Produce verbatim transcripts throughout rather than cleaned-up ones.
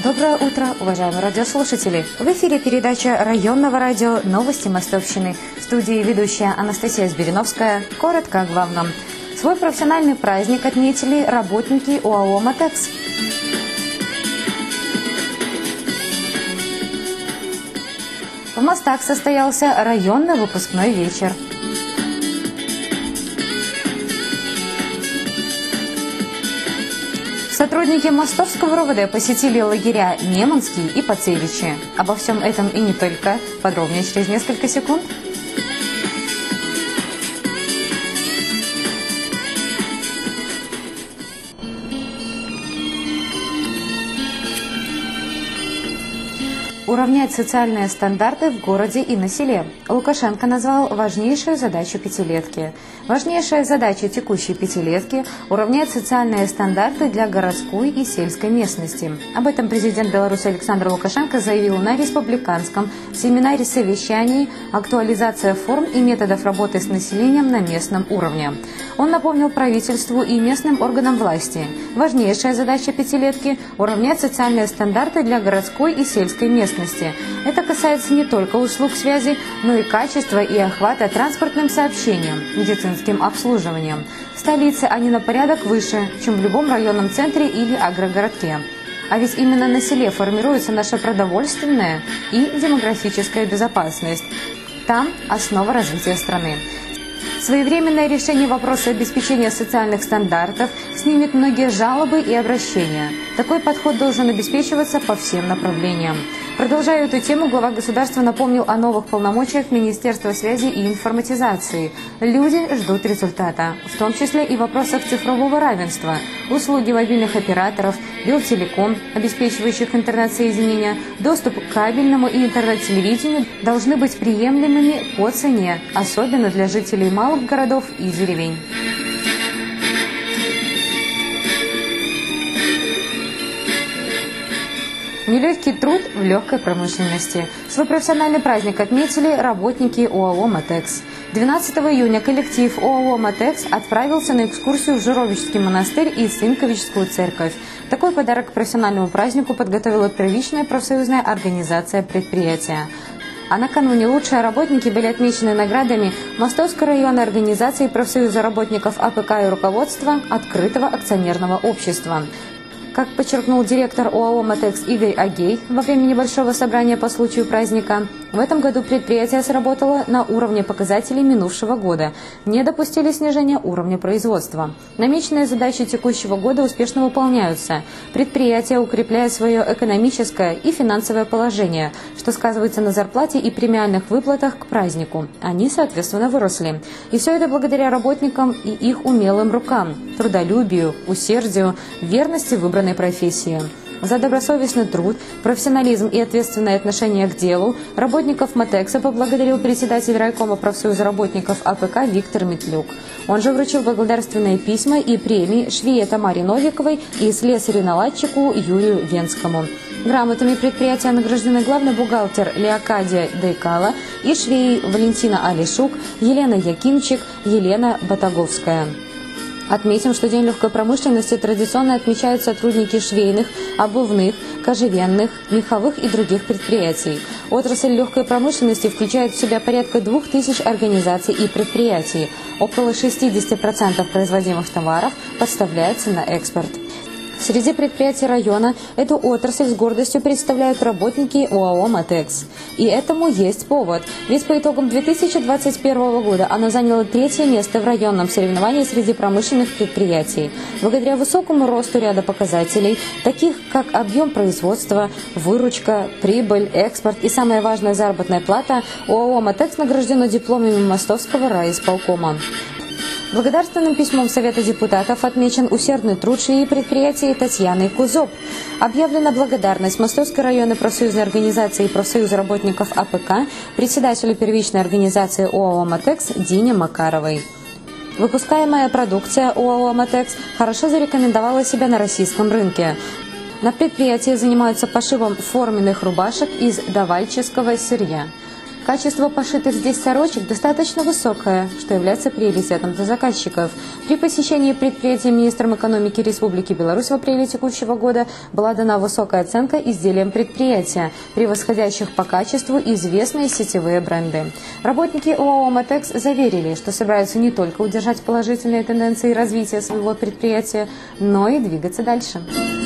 Доброе утро, уважаемые радиослушатели! В эфире передача районного радио «Новости Мостовщины». В студии ведущая Анастасия Збириновская. Коротко о главном. Свой профессиональный праздник отметили работники ОАО «Мотекс». В Мостах состоялся районный выпускной вечер. Сотрудники Мостовского РОВД посетили лагеря Неманский и Пацевичи. Обо всем этом и не только. Подробнее через несколько секунд. Уравнять социальные стандарты в городе и на селе. Лукашенко назвал важнейшую задачу пятилетки. Важнейшая задача текущей пятилетки – уравнять социальные стандарты для городской и сельской местности. Об этом президент Беларуси Александр Лукашенко заявил на республиканском семинаре совещаний «Актуализация форм и методов работы с населением на местном уровне». Он напомнил правительству и местным органам власти. Важнейшая задача пятилетки – уравнять социальные стандарты для городской и сельской местности. Это касается не только услуг связи, но и качества и охвата транспортным сообщением, медицинским обслуживанием. В столице они на порядок выше, чем в любом районном центре или агрогородке. А ведь именно на селе формируется наша продовольственная и демографическая безопасность. Там основа развития страны. Своевременное решение вопроса обеспечения социальных стандартов снимет многие жалобы и обращения. Такой подход должен обеспечиваться по всем направлениям. Продолжая эту тему, глава государства напомнил о новых полномочиях Министерства связи и информатизации. Люди ждут результата, в том числе и в вопросах цифрового равенства. Услуги мобильных операторов, Белтелеком, обеспечивающих интернет-соединение, доступ к кабельному и интернет-телевидению должны быть приемлемыми по цене, особенно для жителей малых городов и деревень. Нелегкий труд в легкой промышленности. Свой профессиональный праздник отметили работники ОАО «Мотекс». двенадцатого июня коллектив ОАО «Мотекс» отправился на экскурсию в Журовический монастырь и Сынковичскую церковь. Такой подарок к профессиональному празднику подготовила первичная профсоюзная организация предприятия. А накануне лучшие работники были отмечены наградами Мостовской районной организации профсоюза работников АПК и руководства Открытого акционерного общества. Как подчеркнул директор ОАО «Мотекс» Игорь Агей во время небольшого собрания по случаю праздника, в этом году предприятие сработало на уровне показателей минувшего года, не допустили снижения уровня производства. Намеченные задачи текущего года успешно выполняются. Предприятие укрепляет свое экономическое и финансовое положение, что сказывается на зарплате и премиальных выплатах к празднику. Они, соответственно, выросли. И все это благодаря работникам и их умелым рукам, трудолюбию, усердию, верности выбранной профессии. За добросовестный труд, профессионализм и ответственное отношение к делу работников «Мотекса» поблагодарил председатель райкома профсоюза работников АПК Виктор Метлюк. Он же вручил благодарственные письма и премии швее Тамаре Новиковой и слесарю-наладчику Юрию Венскому. Грамотами предприятия награждены главный бухгалтер Леокадия Дейкала и швеи Валентина Алишук, Елена Якимчик, Елена Батаговская. Отметим, что День легкой промышленности традиционно отмечают сотрудники швейных, обувных, кожевенных, меховых и других предприятий. Отрасль легкой промышленности включает в себя порядка двух тысяч организаций и предприятий. Около шестидесяти процентов производимых товаров поставляется на экспорт. Среди предприятий района эту отрасль с гордостью представляют работники ОАО «Мотекс». И этому есть повод, ведь по итогам две тысячи двадцать первого года оно заняло третье место в районном соревновании среди промышленных предприятий. Благодаря высокому росту ряда показателей, таких как объем производства, выручка, прибыль, экспорт и, самая важная, заработная плата, ОАО «Мотекс» награждено дипломами Мостовского райисполкома. Благодарственным письмом Совета депутатов отмечен усердный труд швеи предприятия Татьяны Кузоп. Объявлена благодарность Мостовской районной профсоюзной организации и профсоюза работников АПК председателю первичной организации ОАО «Мотекс» Дине Макаровой. Выпускаемая продукция ОАО «Мотекс» хорошо зарекомендовала себя на российском рынке. На предприятии занимаются пошивом форменных рубашек из давальческого сырья. Качество пошитых здесь сорочек достаточно высокое, что является приоритетом для заказчиков. При посещении предприятия министром экономики Республики Беларусь в апреле текущего года была дана высокая оценка изделиям предприятия, превосходящих по качеству известные сетевые бренды. Работники ОАО «Матекс» заверили, что собираются не только удержать положительные тенденции развития своего предприятия, но и двигаться дальше.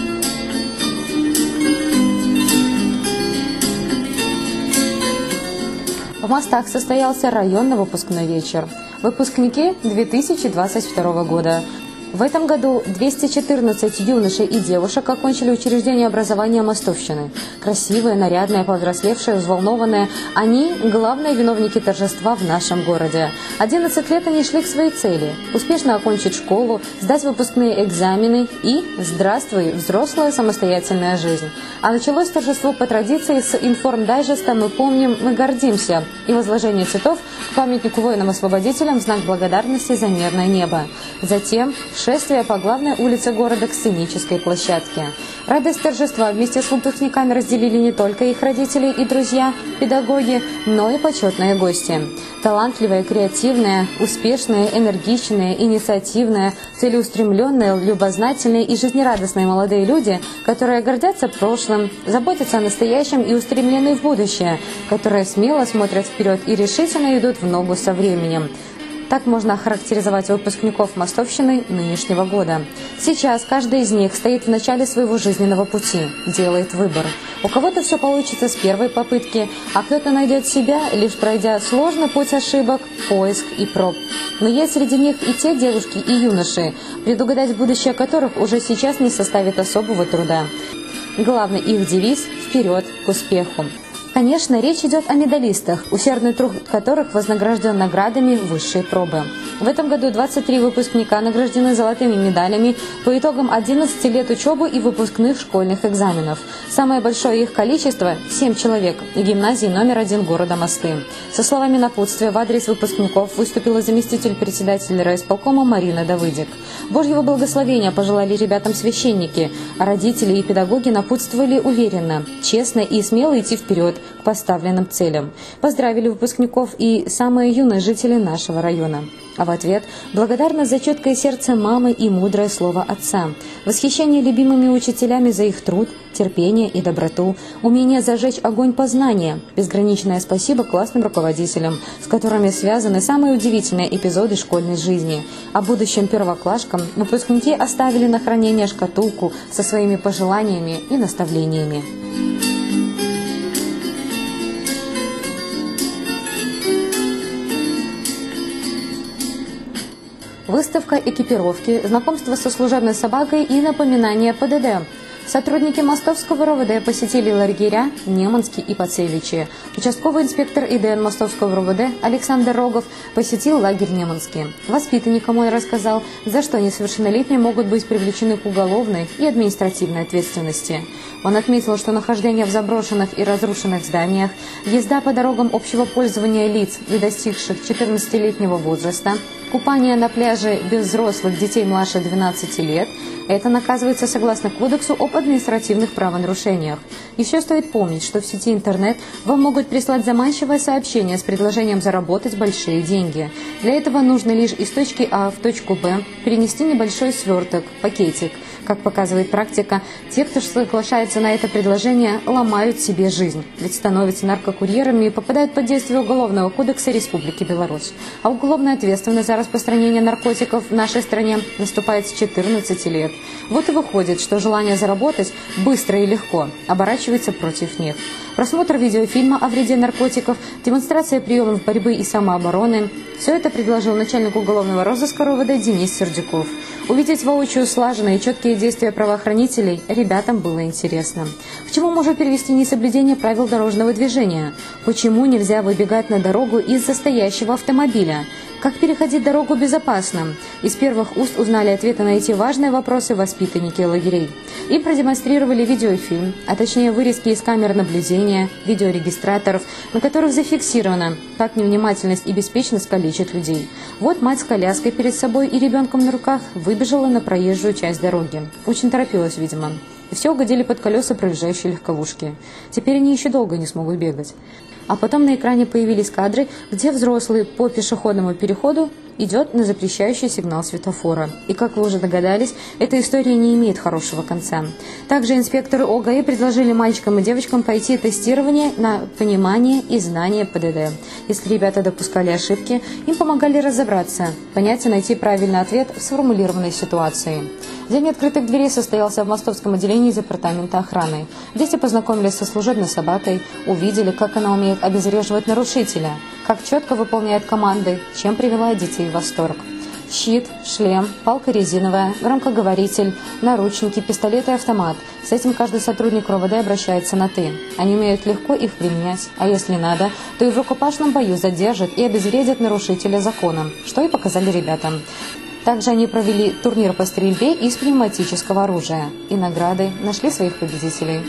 В Мостах состоялся районно-выпускной вечер. Выпускники две тысячи двадцать второго года. В этом году двести четырнадцать юношей и девушек окончили учреждение образования Мостовщины. Красивые, нарядные, повзрослевшие, взволнованные. Они – главные виновники торжества в нашем городе. одиннадцать лет они шли к своей цели – успешно окончить школу, сдать выпускные экзамены и – здравствуй, взрослая самостоятельная жизнь. А началось торжество по традиции с информдайджеста «Мы помним, мы гордимся» и возложение цветов к памятнику воинам-освободителям в знак благодарности за мирное небо. Затем – шествие по главной улице города к сценической площадке. Радость торжества вместе с выпускниками разделили не только их родители и друзья, педагоги, но и почетные гости. Талантливые, креативные, успешные, энергичные, инициативные, целеустремленные, любознательные и жизнерадостные молодые люди, которые гордятся прошлым, заботятся о настоящем и устремлены в будущее, которые смело смотрят вперед и решительно идут в ногу со временем. Так можно охарактеризовать выпускников Мостовщины нынешнего года. Сейчас каждый из них стоит в начале своего жизненного пути, делает выбор. У кого-то все получится с первой попытки, а кто-то найдет себя, лишь пройдя сложный путь ошибок, поиск и проб. Но есть среди них и те девушки и юноши, предугадать будущее которых уже сейчас не составит особого труда. Главный их девиз – «Вперед к успеху». Конечно, речь идет о медалистах, усердный труд которых вознагражден наградами высшей пробы. В этом году двадцать три выпускника награждены золотыми медалями по итогам одиннадцати лет учебы и выпускных школьных экзаменов. Самое большое их количество – семь человек в гимназии номер один города Мосты. Со словами напутствия в адрес выпускников выступила заместитель председателя райисполкома Марина Давыдик. Божьего благословения пожелали ребятам священники, а родители и педагоги напутствовали уверенно, честно и смело идти вперед к поставленным целям. Поздравили выпускников и самые юные жители нашего района. А в ответ благодарность за чуткое сердце мамы и мудрое слово отца, восхищение любимыми учителями за их труд, терпение и доброту, умение зажечь огонь познания, безграничное спасибо классным руководителям, с которыми связаны самые удивительные эпизоды школьной жизни. А будущим первоклашкам выпускники оставили на хранение шкатулку со своими пожеланиями и наставлениями. Выставка экипировки, знакомство со служебной собакой и напоминание ПДД. Сотрудники Мостовского РОВД посетили лагеря Неманский и Пацевичи. Участковый инспектор ИДН Мостовского РОВД Александр Рогов посетил лагерь Неманский. Воспитанникам он рассказал, за что несовершеннолетние могут быть привлечены к уголовной и административной ответственности. Он отметил, что нахождение в заброшенных и разрушенных зданиях, езда по дорогам общего пользования лиц, не достигших четырнадцатилетнего возраста, купание на пляже без взрослых детей младше двенадцати лет – это наказывается согласно Кодексу об административных правонарушениях. Еще стоит помнить, что в сети интернет вам могут прислать заманчивое сообщение с предложением заработать большие деньги. Для этого нужно лишь из точки А в точку Б перенести небольшой сверток, пакетик. Как показывает практика, те, кто соглашается на это предложение, ломают себе жизнь, ведь становятся наркокурьерами и попадают под действие Уголовного кодекса Республики Беларусь. А уголовная ответственность за распространение наркотиков в нашей стране наступает с четырнадцати лет. Вот и выходит, что желание заработать быстро и легко оборачивается против них. Просмотр видеофильма о вреде наркотиков, демонстрация приемов борьбы и самообороны – все это предложил начальник уголовного розыска РОВД Денис Сердюков. Увидеть воочию слаженные и четкие действия правоохранителей ребятам было интересно. К чему может привести несоблюдение правил дорожного движения? Почему нельзя выбегать на дорогу из-за стоящего автомобиля? Как переходить дорогу безопасно? Из первых уст узнали ответы на эти важные вопросы воспитанники лагерей. Им продемонстрировали видеофильм, а точнее вырезки из камер наблюдения, видеорегистраторов, на которых зафиксировано, как невнимательность и беспечность калечат людей. Вот мать с коляской перед собой и ребенком на руках выбежала на проезжую часть дороги. Очень торопилась, видимо. И все угодили под колеса проезжающей легковушки. Теперь они еще долго не смогут бегать. А потом на экране появились кадры, где взрослый по пешеходному переходу идет на запрещающий сигнал светофора. И, как вы уже догадались, эта история не имеет хорошего конца. Также инспекторы ОГАИ предложили мальчикам и девочкам пройти тестирование на понимание и знание ПДД. Если ребята допускали ошибки, им помогали разобраться, понять и найти правильный ответ в сформулированной ситуации. День открытых дверей состоялся в Мостовском отделении департамента охраны. Дети познакомились со служебной собакой, увидели, как она умеет обезвреживать нарушителя, как четко выполняет команды, чем привела детей в восторг. Щит, шлем, палка резиновая, громкоговоритель, наручники, пистолет и автомат. С этим каждый сотрудник РОВД обращается на «ты». Они умеют легко их применять, а если надо, то и в рукопашном бою задержат и обезвредят нарушителя закона, что и показали ребятам. Также они провели турнир по стрельбе из пневматического оружия. И награды нашли своих победителей.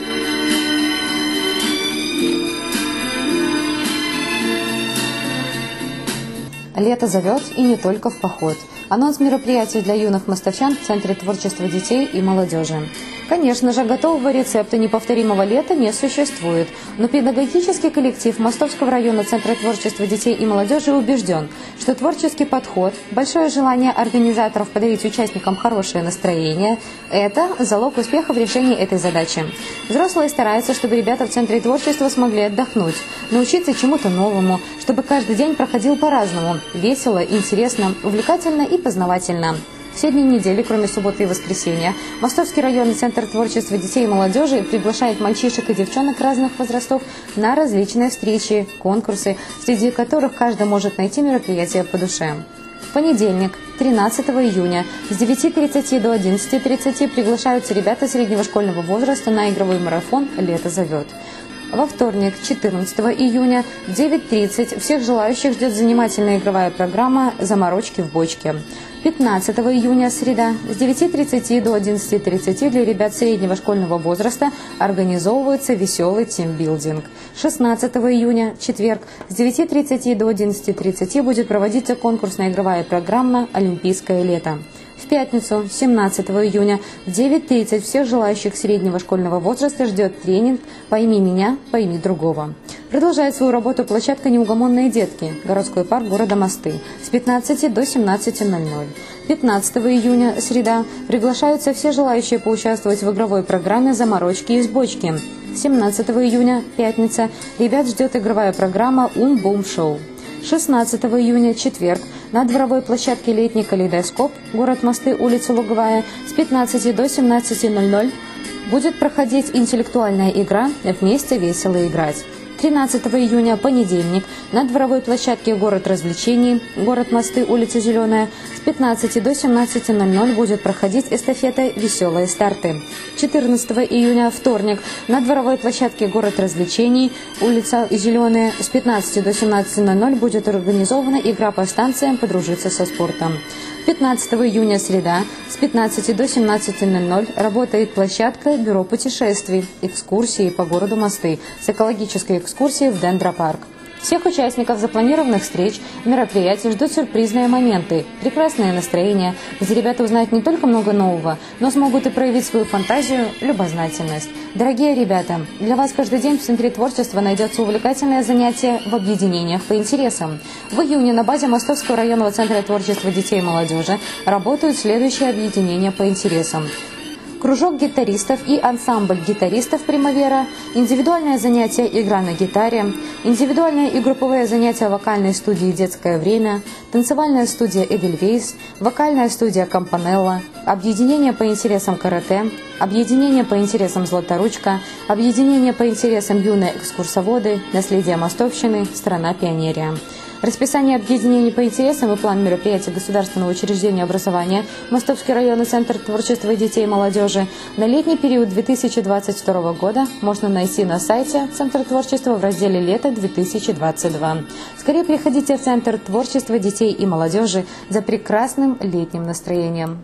Лето зовет, и не только в поход. Анонс мероприятий для юных мостовчан в Центре творчества детей и молодежи. Конечно же, готового рецепта неповторимого лета не существует, но педагогический коллектив Мостовского района Центра творчества детей и молодежи убежден, что творческий подход, большое желание организаторов подарить участникам хорошее настроение – это залог успеха в решении этой задачи. Взрослые стараются, чтобы ребята в Центре творчества смогли отдохнуть, научиться чему-то новому, чтобы каждый день проходил по-разному – весело, интересно, увлекательно и познавательно. Все дни недели, кроме субботы и воскресенья, Мостовский районный центр творчества детей и молодежи приглашает мальчишек и девчонок разных возрастов на различные встречи, конкурсы, среди которых каждый может найти мероприятие по душе. В понедельник, тринадцатого июня, с девяти тридцати до одиннадцати тридцати приглашаются ребята среднего школьного возраста на игровой марафон «Лето зовет». Во вторник, четырнадцатого июня, в девять тридцать всех желающих ждет занимательная игровая программа «Заморочки в бочке». пятнадцатого июня, среда, с девяти тридцати до одиннадцати тридцати для ребят среднего школьного возраста организовывается веселый тимбилдинг. шестнадцатого июня, четверг, с девяти тридцати до одиннадцати тридцати будет проводиться конкурсная игровая программа «Олимпийское лето». В пятницу, семнадцатого июня, в девять тридцать всех желающих среднего школьного возраста ждет тренинг «Пойми меня, пойми другого». Продолжает свою работу площадка «Неугомонные детки», городской парк города Мосты, с пятнадцати до семнадцати ноль-ноль. пятнадцатого июня, среда, приглашаются все желающие поучаствовать в игровой программе «Заморочки из бочки». семнадцатого июня, пятница, ребят ждет игровая программа «Ум-бум-шоу». шестнадцатого июня, четверг, на дворовой площадке «Летний калейдоскоп», город Мосты, улица Луговая, с пятнадцати до семнадцати ноль-ноль будет проходить интеллектуальная игра «Вместе весело играть». тринадцатого июня, понедельник, на дворовой площадке «Город развлечений», город Мосты, улица Зеленая, с пятнадцати до семнадцати ноль-ноль будет проходить эстафета «Веселые старты». четырнадцатого июня, вторник, на дворовой площадке «Город развлечений», улица Зеленая, с пятнадцати до семнадцати ноль-ноль будет организована игра по станциям «Подружиться со спортом». пятнадцатого июня, среда, с пятнадцати до семнадцати ноль-ноль работает площадка «Бюро путешествий», экскурсии по городу Мосты с экологической экскурсией в дендропарк. Всех участников запланированных встреч, мероприятий ждут сюрпризные моменты, прекрасное настроение, где ребята узнают не только много нового, но смогут и проявить свою фантазию, любознательность. Дорогие ребята, для вас каждый день в Центре творчества найдется увлекательное занятие в объединениях по интересам. В июне на базе Мостовского районного центра творчества детей и молодежи работают следующие объединения по интересам. Кружок гитаристов и ансамбль гитаристов «Примавера», индивидуальное занятие «Игра на гитаре», индивидуальное и групповые занятия вокальной студии «Детское время», танцевальная студия «Эдельвейс», вокальная студия «Кампанелла», объединение по интересам «Карате», объединение по интересам «Златоручка», объединение по интересам «Юные экскурсоводы», «Наследие Мостовщины», «Страна пионерия». Расписание объединений по интересам и план мероприятий государственного учреждения образования Мостовский районный центр творчества детей и молодежи на летний период две тысячи двадцать второго года можно найти на сайте Центра творчества в разделе «Лето две тысячи двадцать два». Скорее приходите в Центр творчества детей и молодежи за прекрасным летним настроением.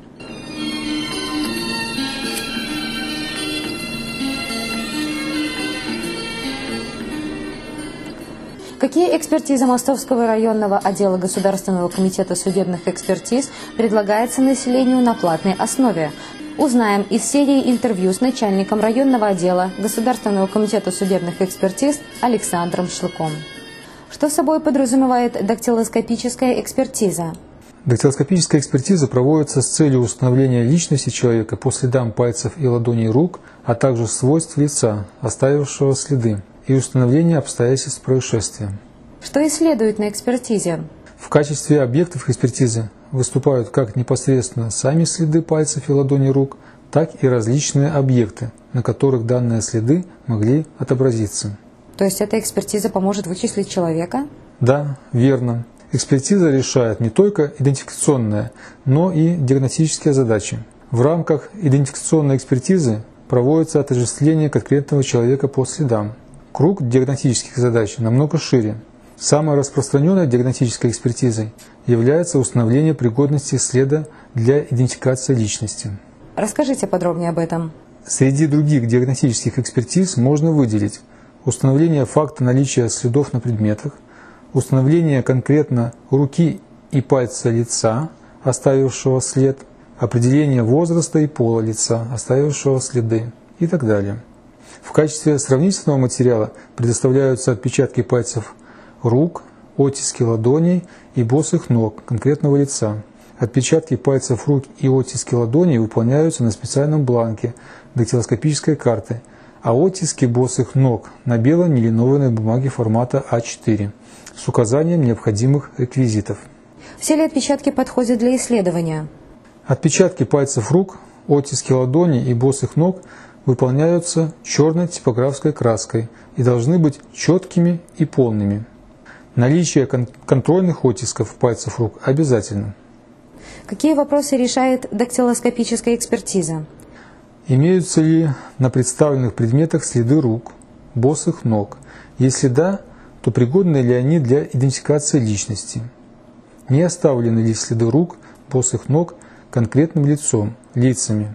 Какие экспертизы Мостовского районного отдела Государственного комитета судебных экспертиз предлагается населению на платной основе? Узнаем из серии интервью с начальником районного отдела Государственного комитета судебных экспертиз Александром Шлыком. Что собой подразумевает дактилоскопическая экспертиза? Дактилоскопическая экспертиза проводится с целью установления личности человека по следам пальцев и ладоней рук, а также свойств лица, оставившего следы, и установления обстоятельств происшествия. Что исследуют на экспертизе? В качестве объектов экспертизы выступают как непосредственно сами следы пальцев и ладоней рук, так и различные объекты, на которых данные следы могли отобразиться. То есть эта экспертиза поможет вычислить человека? Да, верно. Экспертиза решает не только идентификационные, но и диагностические задачи. В рамках идентификационной экспертизы проводится отождествление конкретного человека по следам. Круг диагностических задач намного шире. Самой распространенной диагностической экспертизой является установление пригодности следа для идентификации личности. Расскажите подробнее об этом. Среди других диагностических экспертиз можно выделить установление факта наличия следов на предметах, установление конкретно руки и пальца лица, оставившего след, определение возраста и пола лица, оставившего следы и так далее. В качестве сравнительного материала предоставляются отпечатки пальцев рук, оттиски ладоней и босых ног конкретного лица. Отпечатки пальцев рук и оттиски ладоней выполняются на специальном бланке дактилоскопической карты, а оттиски босых ног на белой нелинованной бумаге формата а четыре с указанием необходимых реквизитов. Все ли отпечатки подходят для исследования? Отпечатки пальцев рук, оттиски ладоней и босых ног выполняются черной типографской краской и должны быть четкими и полными. Наличие кон- контрольных оттисков пальцев рук обязательно. Какие вопросы решает дактилоскопическая экспертиза? Имеются ли на представленных предметах следы рук, босых ног? Если да, то пригодны ли они для идентификации личности? Не оставлены ли следы рук, босых ног конкретным лицом, лицами?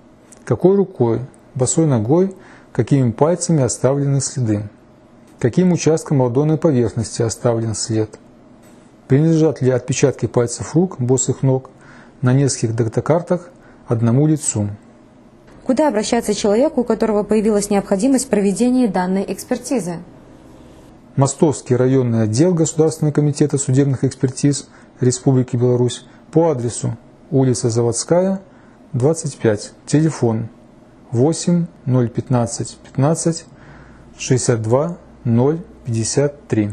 Какой рукой, босой ногой, какими пальцами оставлены следы? Каким участком ладонной поверхности оставлен след? Принадлежат ли отпечатки пальцев рук, босых ног на нескольких дактокартах одному лицу? Куда обращаться человеку, у которого появилась необходимость в проведении данной экспертизы? Мостовский районный отдел Государственного комитета судебных экспертиз Республики Беларусь по адресу улица Заводская, двадцать пять, телефон восемь ноль пятнадцать пятнадцать шестьдесят два ноль пятьдесят три.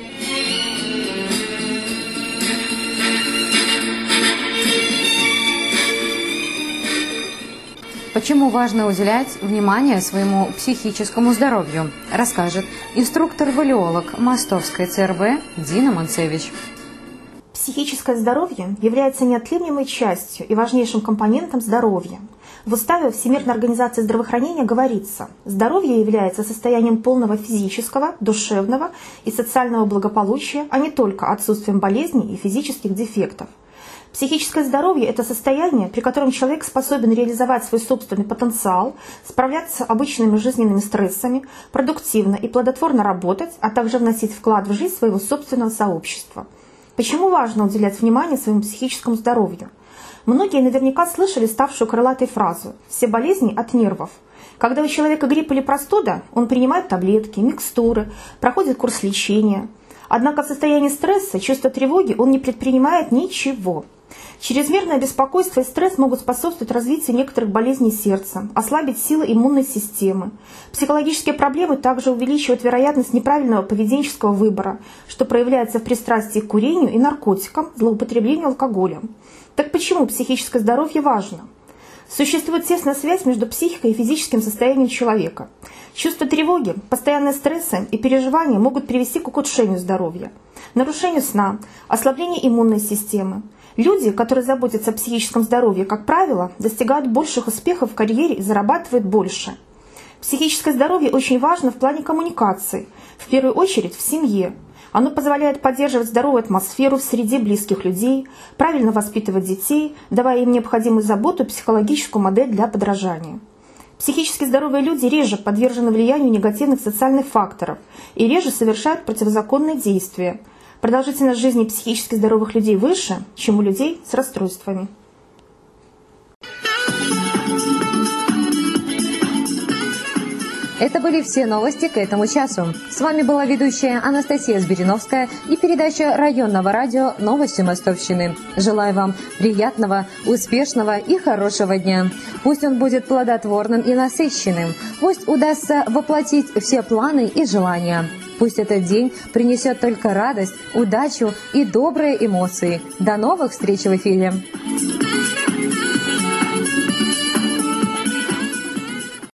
Почему важно уделять внимание своему психическому здоровью, расскажет инструктор-валиолог Мостовской ЦРБ Дина Манцевич. Психическое здоровье является неотъемлемой частью и важнейшим компонентом здоровья. В уставе Всемирной организации здравоохранения говорится: здоровье является состоянием полного физического, душевного и социального благополучия, а не только отсутствием болезней и физических дефектов. Психическое здоровье – это состояние, при котором человек способен реализовать свой собственный потенциал, справляться с обычными жизненными стрессами, продуктивно и плодотворно работать, а также вносить вклад в жизнь своего собственного сообщества. Почему важно уделять внимание своему психическому здоровью? Многие наверняка слышали ставшую крылатой фразу «все болезни от нервов». Когда у человека грипп или простуда, он принимает таблетки, микстуры, проходит курс лечения. Однако в состоянии стресса, чувства тревоги он не предпринимает ничего. Чрезмерное беспокойство и стресс могут способствовать развитию некоторых болезней сердца, ослабить силы иммунной системы. Психологические проблемы также увеличивают вероятность неправильного поведенческого выбора, что проявляется в пристрастии к курению и наркотикам, злоупотреблению алкоголем. Так почему психическое здоровье важно? Существует тесная связь между психикой и физическим состоянием человека. Чувство тревоги, постоянные стрессы и переживания могут привести к ухудшению здоровья, нарушению сна, ослаблению иммунной системы. Люди, которые заботятся о психическом здоровье, как правило, достигают больших успехов в карьере и зарабатывают больше. Психическое здоровье очень важно в плане коммуникации, в первую очередь в семье. Оно позволяет поддерживать здоровую атмосферу в среде близких людей, правильно воспитывать детей, давая им необходимую заботу и психологическую модель для подражания. Психически здоровые люди реже подвержены влиянию негативных социальных факторов и реже совершают противозаконные действия. Продолжительность жизни психически здоровых людей выше, чем у людей с расстройствами. Это были все новости к этому часу. С вами была ведущая Анастасия Збириновская и передача районного радио «Новости Мостовщины». Желаю вам приятного, успешного и хорошего дня. Пусть он будет плодотворным и насыщенным. Пусть удастся воплотить все планы и желания. Пусть этот день принесет только радость, удачу и добрые эмоции. До новых встреч в эфире!